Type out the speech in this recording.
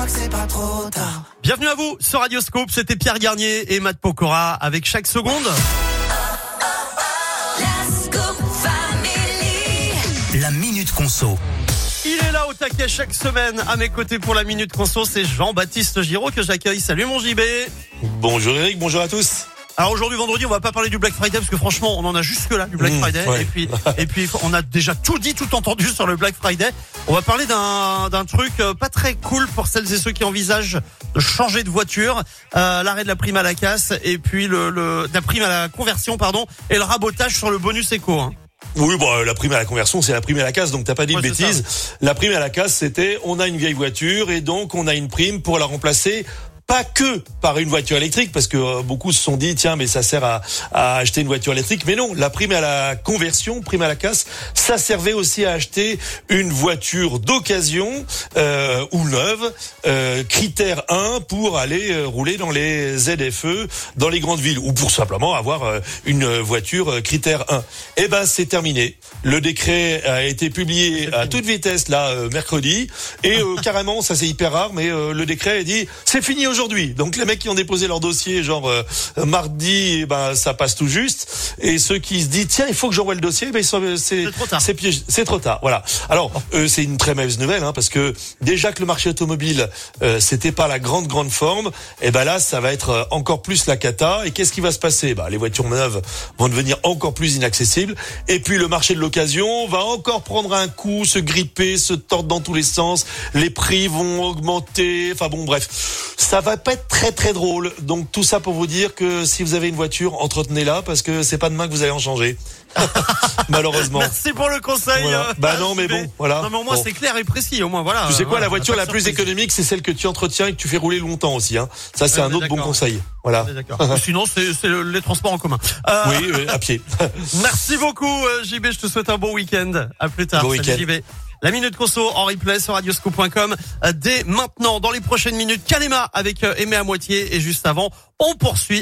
que c'est pas trop tard. Bienvenue à vous sur Radioscope, c'était Pierre Garnier et Matt Pokora avec Chaque Seconde. La Minute Conso. Il est là au taquet chaque semaine à mes côtés pour la Minute Conso, c'est Jean-Baptiste Giraud que j'accueille. Salut mon JB. Bonjour Eric, bonjour à tous. Alors aujourd'hui vendredi on va pas parler du Black Friday parce que franchement on en a jusque là du Black Friday ouais. et puis on a déjà tout dit, tout entendu sur le Black Friday. On va parler d'un truc pas très cool pour celles et ceux qui envisagent de changer de voiture, l'arrêt de la prime à la casse et puis de la prime à la conversion et le rabotage sur le bonus éco. Hein. Oui, bon, la prime à la conversion, c'est la prime à la casse, donc t'as pas dit de bêtises. La prime à la casse, c'était, on a une vieille voiture et donc on a une prime pour la remplacer. Pas que par une voiture électrique, parce que beaucoup se sont dit, tiens, mais ça sert à acheter une voiture électrique. Mais non, la prime à la conversion, prime à la casse, ça servait aussi à acheter une voiture d'occasion ou neuve, critère 1 pour aller rouler dans les ZFE, dans les grandes villes, ou pour simplement avoir une voiture critère 1. Eh ben, c'est terminé. Le décret a été publié à toute vitesse là mercredi, et carrément, ça c'est hyper rare, mais le décret a dit, c'est fini aujourd'hui. Donc les mecs qui ont déposé leur dossier genre mardi, ça passe tout juste. Et ceux qui se disent tiens, il faut que j'envoie le dossier, c'est trop tard. C'est trop tard. Voilà. Alors c'est une très mauvaise nouvelle parce que déjà que le marché automobile c'était pas la grande forme, et là ça va être encore plus la cata. Et qu'est-ce qui va se passer ? Les voitures neuves vont devenir encore plus inaccessibles. Et puis le marché de l'occasion va encore prendre un coup, se gripper, se tordre dans tous les sens. Les prix vont augmenter. Enfin bon, bref, ça va pas être très drôle. Donc tout ça pour vous dire que si vous avez une voiture, entretenez-la parce que c'est pas demain que vous allez en changer. Malheureusement. Merci pour le conseil. Voilà. Non mais bon, voilà. Non mais au moins c'est clair et précis. Au moins voilà. Tu sais quoi, la voiture la plus économique, c'est celle que tu entretiens et que tu fais rouler longtemps aussi. Ça c'est un autre bon conseil. Voilà. Sinon c'est les transports en commun. Oui, à pied. Merci beaucoup JB. Je te souhaite un bon week-end. À plus tard. Bon week-end. JB. La Minute Conso en replay sur radioscoop.com dès maintenant. Dans les prochaines minutes, Kalema avec Aimé à moitié et juste avant, on poursuit.